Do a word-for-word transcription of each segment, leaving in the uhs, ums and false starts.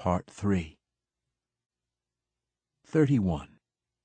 Part three. thirty-one.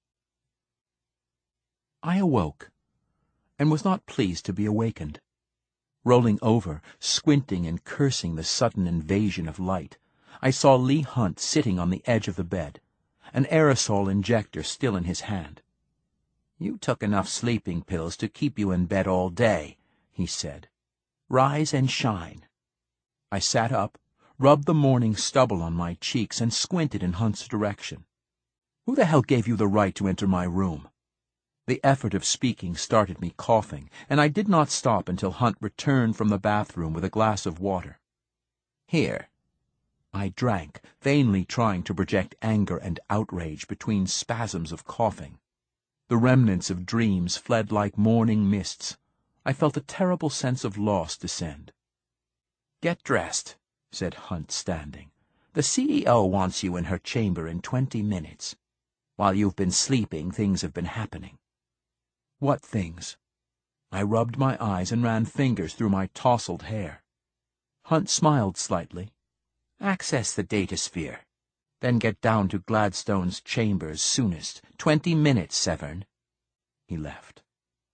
I awoke, and was not pleased to be awakened. Rolling over, squinting and cursing the sudden invasion of light, I saw Leigh Hunt sitting on the edge of the bed, an aerosol injector still in his hand. "You took enough sleeping pills to keep you in bed all day," he said. "Rise and shine." I sat up, rubbed the morning stubble on my cheeks, and squinted in Hunt's direction. "Who the hell gave you the right to enter my room?" The effort of speaking started me coughing, and I did not stop until Hunt returned from the bathroom with a glass of water. "Here." I drank, vainly trying to project anger and outrage between spasms of coughing. The remnants of dreams fled like morning mists. I felt a terrible sense of loss descend. "Get dressed," said Hunt, standing. "The C E O wants you in her chamber in twenty minutes. While you've been sleeping, things have been happening." "What things?" I rubbed my eyes and ran fingers through my tousled hair. Hunt smiled slightly. "Access the datasphere. Then get down to Gladstone's chambers soonest. Twenty minutes, Severn." He left.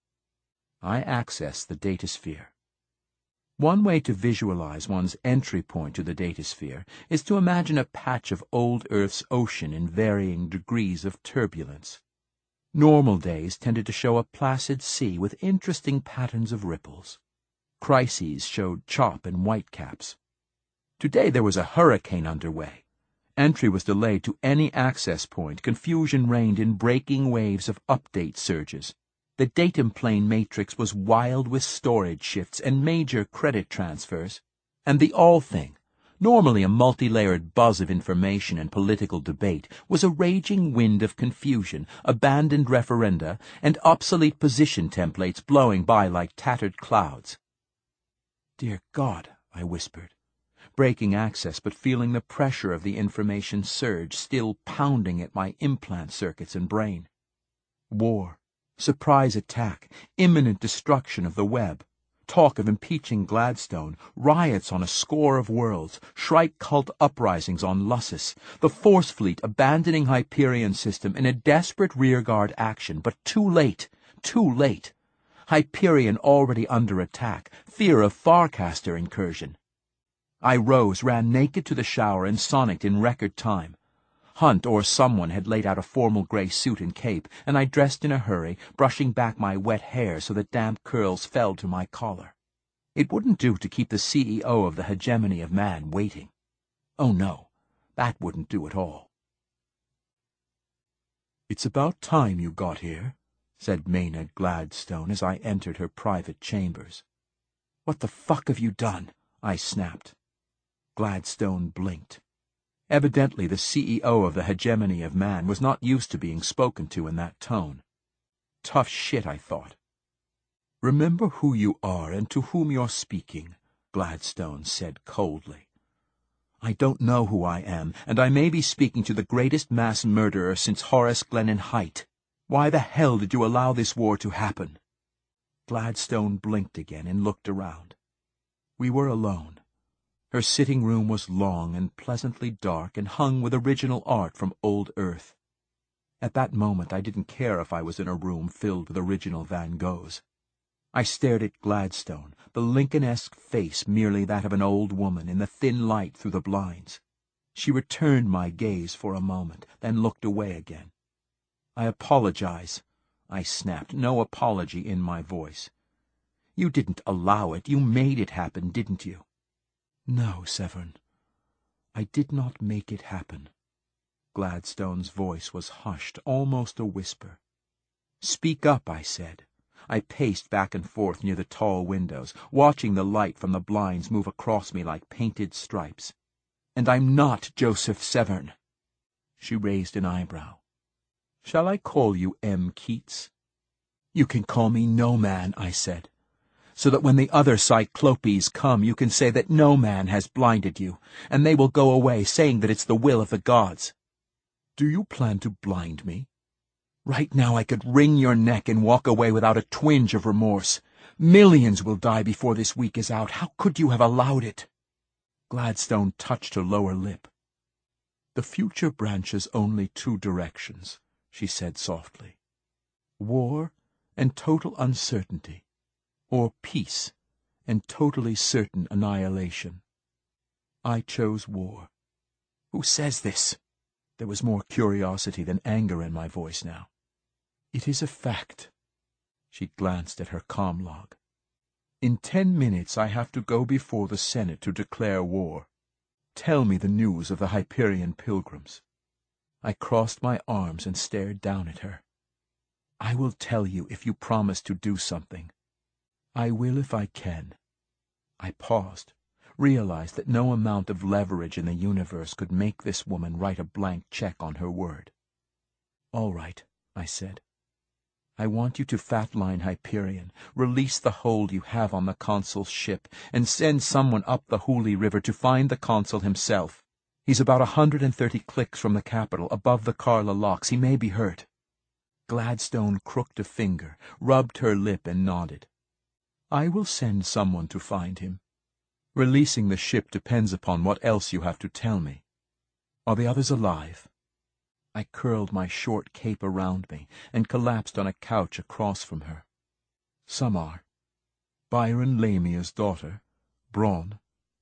I accessed the datasphere. One way to visualize one's entry point to the datasphere is to imagine a patch of old Earth's ocean in varying degrees of turbulence. Normal days tended to show a placid sea with interesting patterns of ripples. Crises showed chop and whitecaps. Today there was a hurricane underway. Entry was delayed to any access point. Confusion reigned in breaking waves of update surges. The datum plane matrix was wild with storage shifts and major credit transfers. And the all thing, normally a multi-layered buzz of information and political debate, was a raging wind of confusion, abandoned referenda, and obsolete position templates blowing by like tattered clouds. "Dear God," I whispered, breaking access but feeling the pressure of the information surge still pounding at my implant circuits and brain. War. Surprise attack, imminent destruction of the web, talk of impeaching Gladstone, riots on a score of worlds, Shrike cult uprisings on Lussus, the Force Fleet abandoning Hyperion system in a desperate rearguard action, but too late, too late. Hyperion already under attack, fear of Farcaster incursion. I rose, ran naked to the shower, and sonicked in record time. Hunt or someone had laid out a formal grey suit and cape, and I dressed in a hurry, brushing back my wet hair so that damp curls fell to my collar. It wouldn't do to keep the C E O of the hegemony of man waiting. Oh no, that wouldn't do at all. "It's about time you got here," said Maynard Gladstone as I entered her private chambers. "What the fuck have you done?" I snapped. Gladstone blinked. Evidently the C E O of the hegemony of man was not used to being spoken to in that tone. Tough shit, I thought. "Remember who you are and to whom you're speaking," Gladstone said coldly. "I don't know who I am, and I may be speaking to the greatest mass murderer since Horace Glennon Height. Why the hell did you allow this war to happen?" Gladstone blinked again and looked around. We were alone. Her sitting room was long and pleasantly dark and hung with original art from old Earth. At that moment I didn't care if I was in a room filled with original Van Goghs. I stared at Gladstone, the Lincoln-esque face merely that of an old woman in the thin light through the blinds. She returned my gaze for a moment, then looked away again. "I apologize," I snapped, no apology in my voice. "You didn't allow it. You made it happen, didn't you?" "No, Severn, I did not make it happen." Gladstone's voice was hushed, almost a whisper. "Speak up," I said. I paced back and forth near the tall windows, watching the light from the blinds move across me like painted stripes. "And I'm not Joseph Severn." She raised an eyebrow. "Shall I call you M. Keats?" "You can call me No Man," I said, "so that when the other Cyclopes come you can say that no man has blinded you, and they will go away saying that it's the will of the gods." "Do you plan to blind me?" "Right now I could wring your neck and walk away without a twinge of remorse. Millions will die before this week is out. How could you have allowed it?" Gladstone touched her lower lip. The future branches only two directions, she said softly. War and total uncertainty, or peace and totally certain annihilation. I chose war. Who says this? There was more curiosity than anger in my voice now. It is a fact. She glanced at her comm log. In ten minutes I have to go before the Senate to declare war. Tell me the news of the Hyperion pilgrims. I crossed my arms and stared down at her. I will tell you if you promise to do something. I will if I can. I paused, realized that no amount of leverage in the universe could make this woman write a blank check on her word. All right, I said. I want you to fatline Hyperion, release the hold you have on the consul's ship, and send someone up the Hooghly River to find the consul himself. He's about a hundred and thirty clicks from the capital, above the Karla locks. He may be hurt. Gladstone crooked a finger, rubbed her lip, and nodded. I will send someone to find him. Releasing the ship depends upon what else you have to tell me. Are the others alive? I curled my short cape around me and collapsed on a couch across from her. Some are. Byron Lamia's daughter, Braun.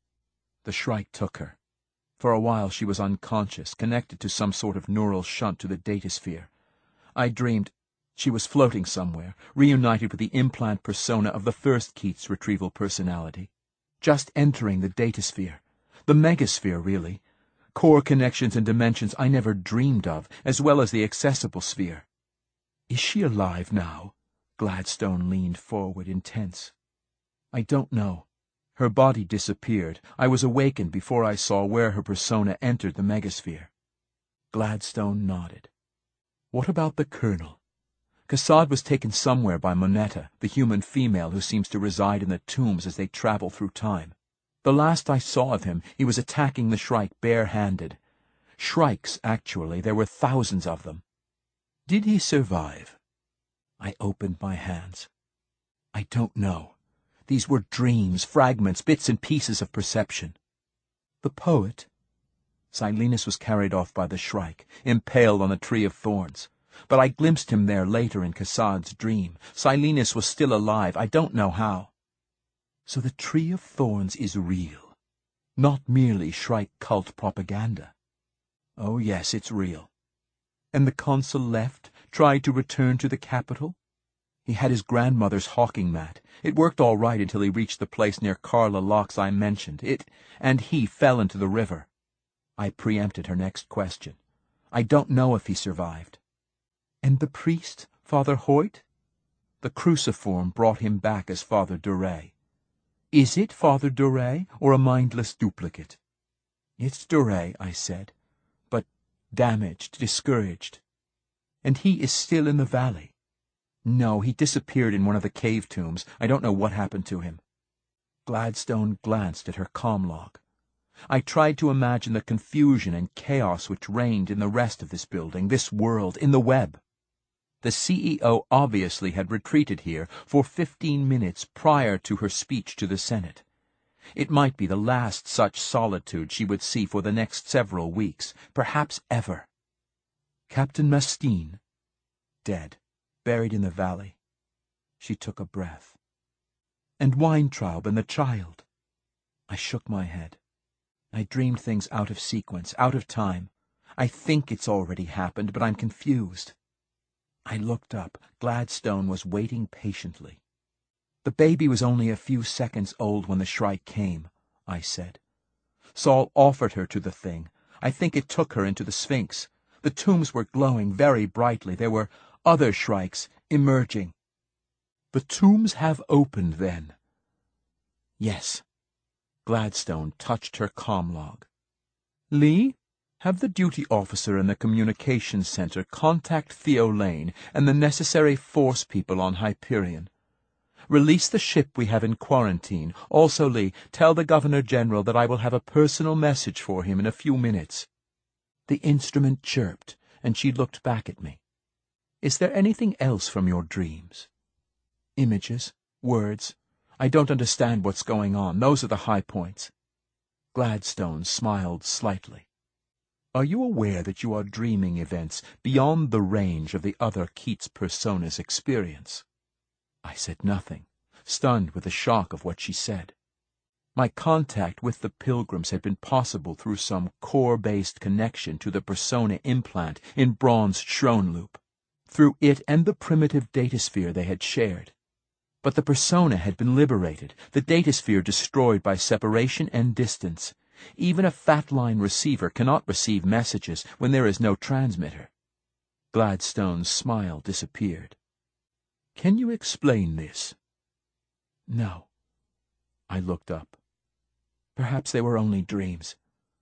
The Shrike took her. For a while she was unconscious, connected to some sort of neural shunt to the datasphere. I dreamed she was floating somewhere, reunited with the implant persona of the first Keats retrieval personality. Just entering the datasphere. The megasphere, really. Core connections and dimensions I never dreamed of, as well as the accessible sphere. Is she alive now? Gladstone leaned forward, intense. I don't know. Her body disappeared. I was awakened before I saw where her persona entered the megasphere. Gladstone nodded. What about the Colonel? Kassad was taken somewhere by Moneta, the human female who seems to reside in the tombs as they travel through time. The last I saw of him, he was attacking the Shrike bare-handed. Shrikes, actually, there were thousands of them. Did he survive? I opened my hands. I don't know. These were dreams, fragments, bits and pieces of perception. The poet? Silenus was carried off by the Shrike, impaled on the tree of thorns. But I glimpsed him there later in Kassad's dream. Silenus was still alive, I don't know how. So the Tree of Thorns is real, not merely Shrike cult propaganda. Oh yes, it's real. And the consul left, tried to return to the capital? He had his grandmother's hawking mat. It worked all right until he reached the place near Karla locks I mentioned. It and he fell into the river. I preempted her next question. I don't know if he survived. And the priest, Father Hoyt? The cruciform brought him back as Father Duray. Is it Father Duray, or a mindless duplicate? It's Duray, I said, but damaged, discouraged. And he is still in the valley. No, he disappeared in one of the cave tombs. I don't know what happened to him. Gladstone glanced at her comm log. I tried to imagine the confusion and chaos which reigned in the rest of this building, this world, in the web. The C E O obviously had retreated here for fifteen minutes prior to her speech to the Senate. It might be the last such solitude she would see for the next several weeks, perhaps ever. Captain Mastine, dead, buried in the valley. She took a breath. And Weintraub and the child. I shook my head. I dreamed things out of sequence, out of time. I think it's already happened, but I'm confused. I looked up. Gladstone was waiting patiently. The baby was only a few seconds old when the Shrike came, I said. Saul offered her to the thing. I think it took her into the Sphinx. The tombs were glowing very brightly. There were other Shrikes emerging. The tombs have opened, then? Yes. Gladstone touched her comm log. Lee? Have the duty officer in the communications center contact Theo Lane and the necessary force people on Hyperion. Release the ship we have in quarantine. Also, Lee, tell the Governor-General that I will have a personal message for him in a few minutes. The instrument chirped, and she looked back at me. Is there anything else from your dreams? Images, words. I don't understand what's going on. Those are the high points. Gladstone smiled slightly. Are you aware that you are dreaming events beyond the range of the other Keats persona's experience?" I said nothing, stunned with the shock of what she said. My contact with the pilgrims had been possible through some core-based connection to the persona implant in Braun's Schronloop, through it and the primitive datasphere they had shared. But the persona had been liberated, the datasphere destroyed by separation and distance. Even a fat-line receiver cannot receive messages when there is no transmitter. Gladstone's smile disappeared. "Can you explain this?" "No." I looked up. "Perhaps they were only dreams.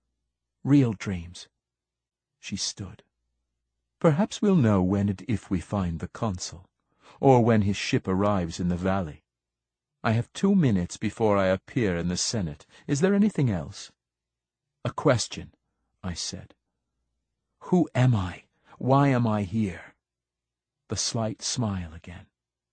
Real dreams." She stood. "Perhaps we'll know when and if we find the consul, or when his ship arrives in the valley. I have two minutes before I appear in the Senate. Is there anything else?" "A question," I said. "Who am I? Why am I here?" The slight smile again.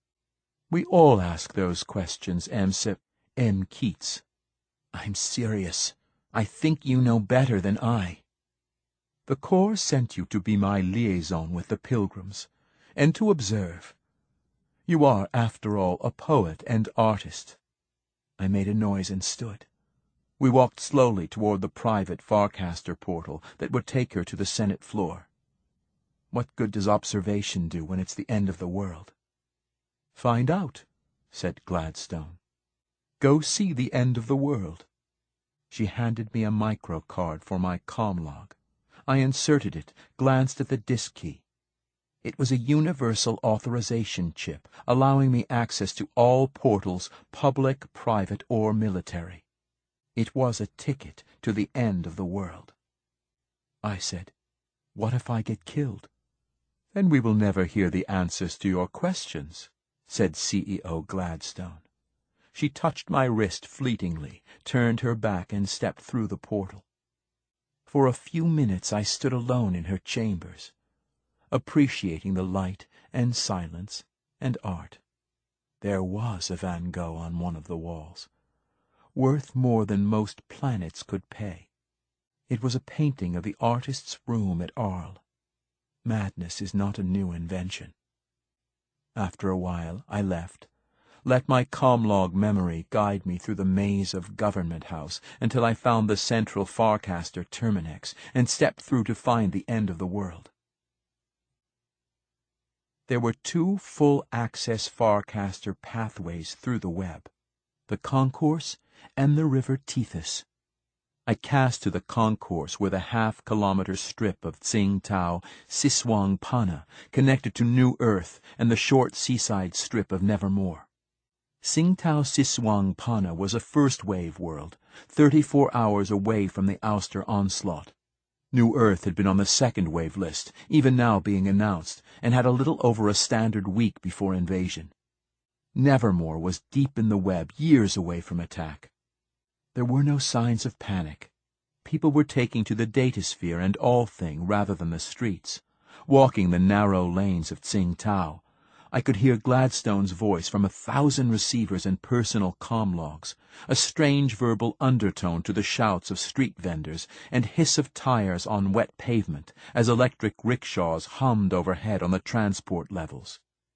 "We all ask those questions, M. Sip, M. Keats." "I'm serious. I think you know better than I." "The Corps sent you to be my liaison with the pilgrims, and to observe. You are, after all, a poet and artist." I made a noise and stood. We walked slowly toward the private Farcaster portal that would take her to the Senate floor. What good does observation do when it's the end of the world? "Find out," said Gladstone. "Go see the end of the world." She handed me a micro-card for my comlog. I inserted it, glanced at the disk key. It was a universal authorization chip, allowing me access to all portals, public, private, or military. It was a ticket to the end of the world. I said, "What if I get killed?" "Then we will never hear the answers to your questions," said C E O Gladstone. She touched my wrist fleetingly, turned her back, and stepped through the portal. For a few minutes I stood alone in her chambers, appreciating the light and silence and art. There was a Van Gogh on one of the walls, worth more than most planets could pay. It was a painting of the artist's room at Arles. Madness is not a new invention. After a while I left, let my comlog memory guide me through the maze of Government House until I found the central Farcaster Terminex and stepped through to find the end of the world. There were two full-access Farcaster pathways through the web, the Concourse and the River Tethys. I cast to the Concourse where the half-kilometer strip of Tsingtao Siswang Pana connected to New Earth and the short seaside strip of Nevermore. Tsingtao Siswang Pana was a first-wave world, thirty-four hours away from the Ouster onslaught. New Earth had been on the second-wave list, even now being announced, and had a little over a standard week before invasion. Nevermore was deep in the web, years away from attack. There were no signs of panic. People were taking to the datasphere and All-Thing rather than the streets, walking the narrow lanes of Tsingtao. I could hear Gladstone's voice from a thousand receivers and personal comlogs, a strange verbal undertone to the shouts of street vendors and hiss of tires on wet pavement as electric rickshaws hummed overhead on the transport levels.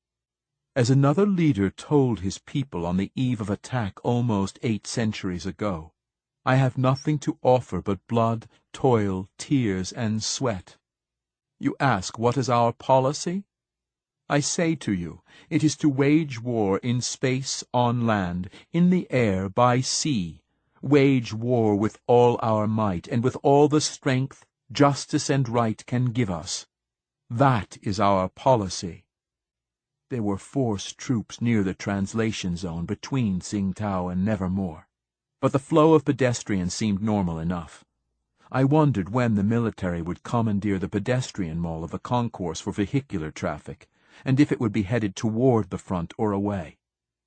As another leader told his people on the eve of attack almost eight centuries ago, "I have nothing to offer but blood, toil, tears, and sweat." You ask, what is our policy? I say to you, it is to wage war in space, on land, in the air, by sea, wage war with all our might and with all the strength justice and right can give us. That is our policy. There were forced troops near the translation zone between Tsingtao and Nevermore, but the flow of pedestrians seemed normal enough. I wondered when the military would commandeer the pedestrian mall of the Concourse for vehicular traffic, and if it would be headed toward the front or away.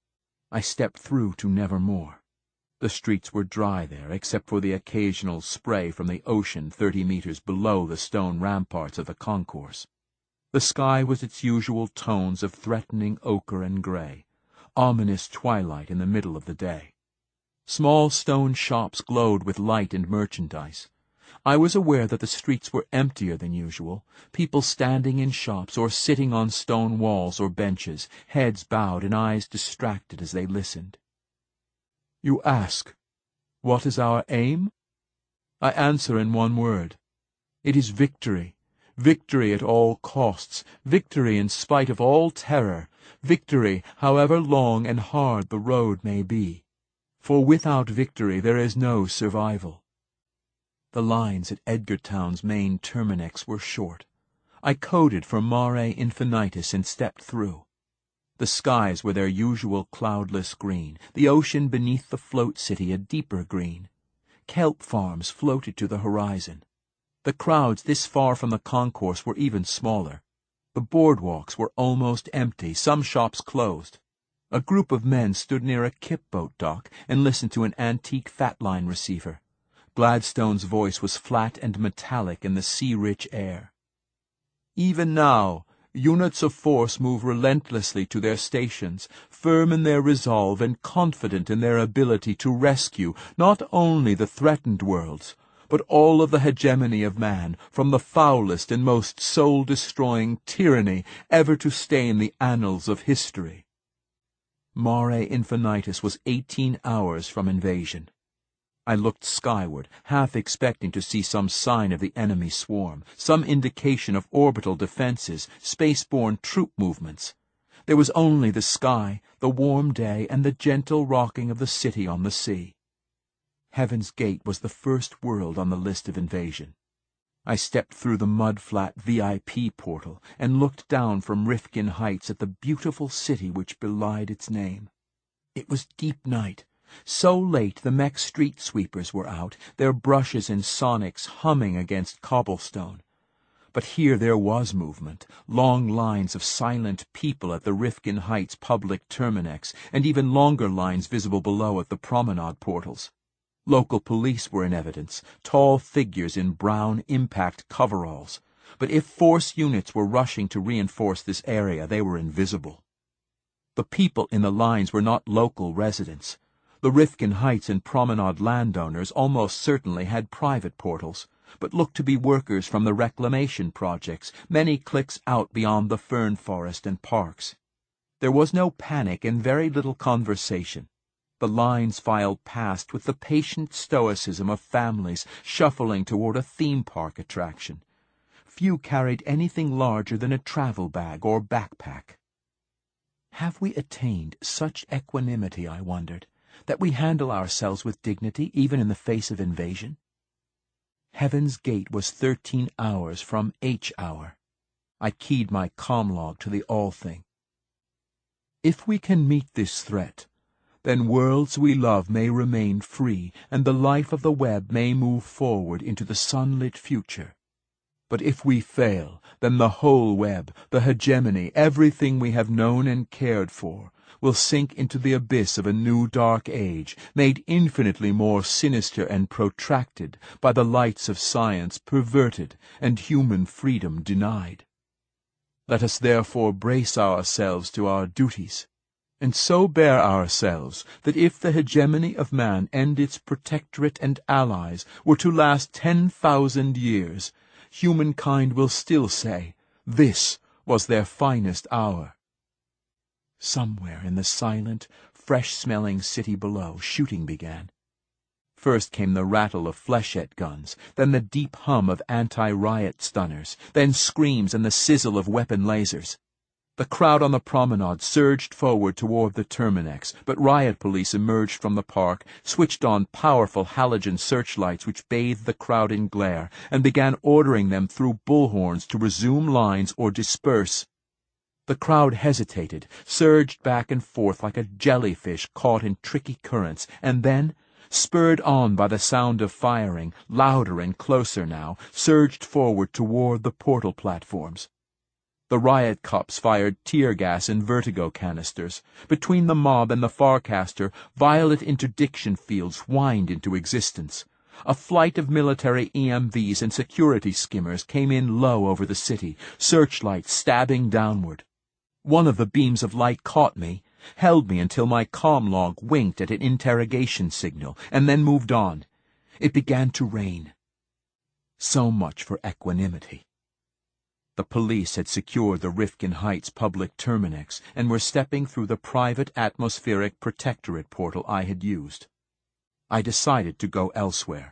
I stepped through to Nevermore. The streets were dry there, except for the occasional spray from the ocean thirty meters below the stone ramparts of the Concourse. The sky was its usual tones of threatening ochre and gray, ominous twilight in the middle of the day. Small stone shops glowed with light and merchandise. I was aware that the streets were emptier than usual, people standing in shops or sitting on stone walls or benches, heads bowed and eyes distracted as they listened. "You ask, what is our aim? I answer in one word. It is victory. Victory at all costs, victory in spite of all terror, victory however long and hard the road may be. For without victory there is no survival." The lines at Edgartown's main terminix were short. I coded for Mare Infinitus and stepped through. The skies were their usual cloudless green, the ocean beneath the float city a deeper green. Kelp farms floated to the horizon. The crowds this far from the concourse were even smaller. The boardwalks were almost empty, some shops closed. A group of men stood near a kipboat dock and listened to an antique fatline receiver. Gladstone's voice was flat and metallic in the sea-rich air. "Even now, units of force move relentlessly to their stations, firm in their resolve and confident in their ability to rescue not only the threatened worlds, but all of the hegemony of man from the foulest and most soul-destroying tyranny ever to stain the annals of history." Mare Infinitus was eighteen hours from invasion. I looked skyward, half expecting to see some sign of the enemy swarm, some indication of orbital defenses, space-borne troop movements. There was only the sky, the warm day, and the gentle rocking of the city on the sea. Heaven's Gate was the first world on the list of invasion. I stepped through the mud-flat V I P portal and looked down from Rifkin Heights at the beautiful city which belied its name. It was deep night. So late the mech street sweepers were out, their brushes and sonics humming against cobblestone. But here there was movement, long lines of silent people at the Rifkin Heights public terminix, and even longer lines visible below at the promenade portals. Local police were in evidence, tall figures in brown impact coveralls. But if force units were rushing to reinforce this area, they were invisible. The people in the lines were not local residents. The Rifkin Heights and Promenade landowners almost certainly had private portals, but looked to be workers from the reclamation projects, many clicks out beyond the fern forest and parks. There was no panic and very little conversation. The lines filed past with the patient stoicism of families shuffling toward a theme park attraction. Few carried anything larger than a travel bag or backpack. Have we attained such equanimity, I wondered, that we handle ourselves with dignity even in the face of invasion? Heaven's Gate was thirteen hours from H hour. I keyed my comlog to the all-thing. If we can meet this threat, then worlds we love may remain free, and the life of the web may move forward into the sunlit future. But if we fail, then the whole web, the hegemony, everything we have known and cared for, will sink into the abyss of a new dark age, made infinitely more sinister and protracted by the lights of science perverted and human freedom denied. Let us therefore brace ourselves to our duties, and so bear ourselves that if the hegemony of man and its protectorate and allies were to last ten thousand years, humankind will still say, this was their finest hour. Somewhere in the silent, fresh-smelling city below, shooting began. First came the rattle of flechette guns, then the deep hum of anti-riot stunners, then screams and the sizzle of weapon lasers. The crowd on the promenade surged forward toward the terminix, but riot police emerged from the park, switched on powerful halogen searchlights which bathed the crowd in glare, and began ordering them through bullhorns to resume lines or disperse. The crowd hesitated, surged back and forth like a jellyfish caught in tricky currents, and then, spurred on by the sound of firing, louder and closer now, surged forward toward the portal platforms. The riot cops fired tear gas and vertigo canisters. Between the mob and the Farcaster, violet interdiction fields whined into existence. A flight of military E M Vs and security skimmers came in low over the city, searchlights stabbing downward. One of the beams of light caught me, held me until my comlog winked at an interrogation signal, and then moved on. It began to rain. So much for equanimity. The police had secured the Rifkin Heights public terminix and were stepping through the private atmospheric protectorate portal I had used. I decided to go elsewhere.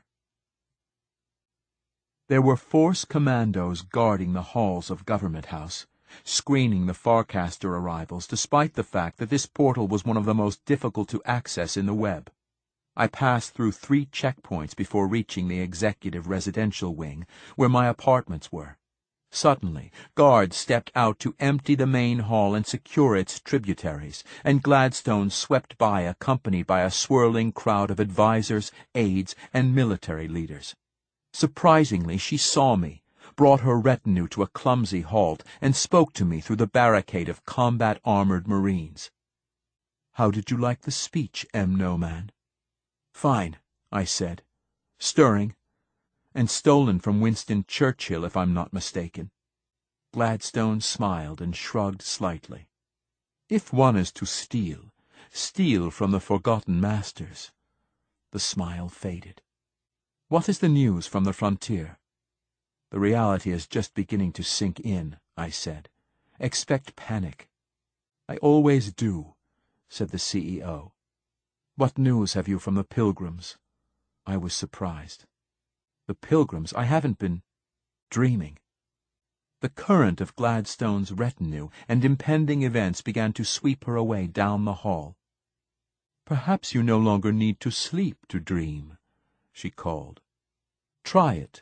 There were force commandos guarding the halls of Government House, screening the Farcaster arrivals despite the fact that this portal was one of the most difficult to access in the web. I passed through three checkpoints before reaching the executive residential wing, where my apartments were. Suddenly, guards stepped out to empty the main hall and secure its tributaries, and Gladstone swept by accompanied by a swirling crowd of advisors, aides, and military leaders. Surprisingly, she saw me, brought her retinue to a clumsy halt, and spoke to me through the barricade of combat-armored Marines. "How did you like the speech, M. Noman?" "Fine," I said. "Stirring. And stolen from Winston Churchill, if I'm not mistaken." Gladstone smiled and shrugged slightly. "If one is to steal, steal from the forgotten masters." The smile faded. "What is the news from the frontier?" "The reality is just beginning to sink in," I said. "Expect panic." "I always do," said the C E O. "What news have you from the Pilgrims?" I was surprised. "The Pilgrims? I haven't been dreaming." The current of Gladstone's retinue and impending events began to sweep her away down the hall. "Perhaps you no longer need to sleep to dream," she called. "Try it."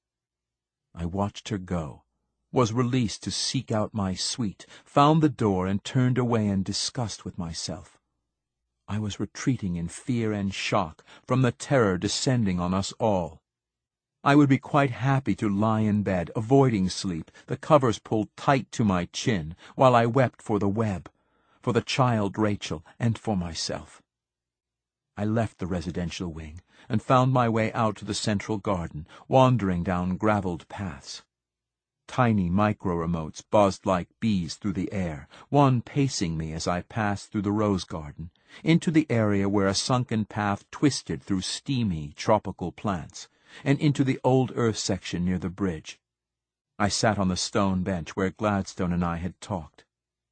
I watched her go, was released to seek out my suite, found the door and turned away in disgust with myself. I was retreating in fear and shock from the terror descending on us all. I would be quite happy to lie in bed, avoiding sleep, the covers pulled tight to my chin, while I wept for the web, for the child Rachel, and for myself. I left the residential wing and found my way out to the central garden, wandering down gravelled paths. Tiny micro-remotes buzzed like bees through the air, one pacing me as I passed through the rose garden, into the area where a sunken path twisted through steamy tropical plants, and into the old earth section near the bridge. I sat on the stone bench where Gladstone and I had talked.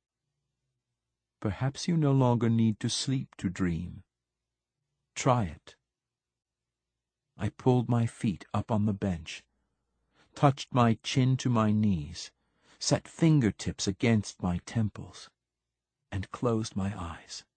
"Perhaps you no longer need to sleep to dream. Try it." I pulled my feet up on the bench, touched my chin to my knees, set fingertips against my temples, and closed my eyes.